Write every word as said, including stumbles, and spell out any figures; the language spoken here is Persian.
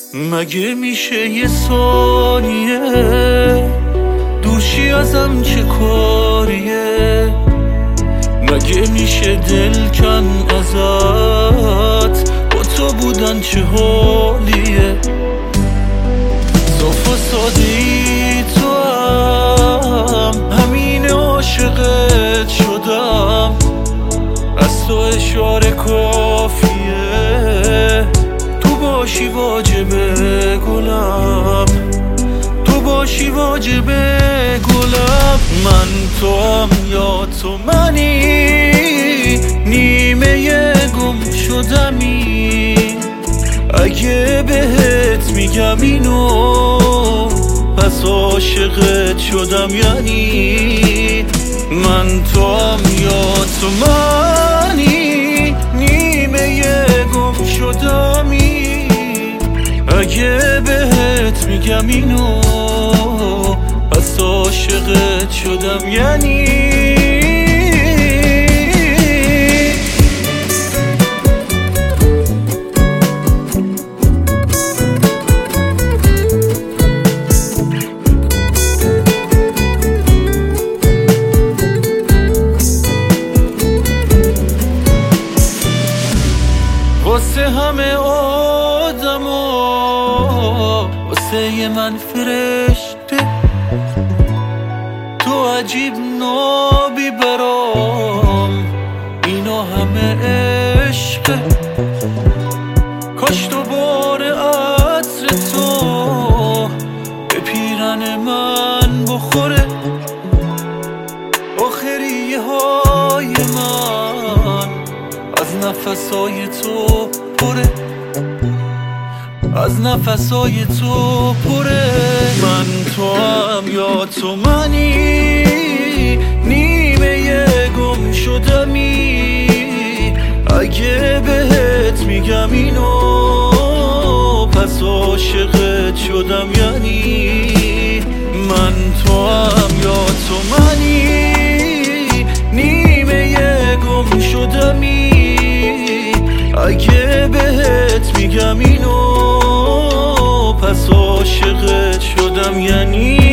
مگه میشه یه ثانیه دوشی ازم چه کاریه؟ مگه میشه دل کن ازت با تو بودن چه حالیه؟ صاف و ساده ای تو هم همین عاشقت شدم، از تو اشاره کافیه تو باشی واجبه گلم، تو باشی واجبه گلم. من تو هم یا تو منی، نیمه گم شدمی. اگه بهت میگم اینو پس عاشقت شدم یعنی. من تو هم یا تو منی، نیمه گم شدمی. اگه بهت میگم اینو پس عاشقت شدم یعنی. واسه همه آدما، واسه من فرشته، تو عجیب نابی برام، اینا همه عشقه. کاش دوباره عطر تو به پیرن من بخوره، آخریه های من از نفسای تو پره، از نفسای تو پره. من تو هم یا تو منی، نیمه گم شدمی. اگه بهت میگم اینو پس عاشقت شدم یعنی. من تو هم یا تو منی، نیمه گم شدمی. اگه بهت میگم اینو پس عاشقت شدم یعنی.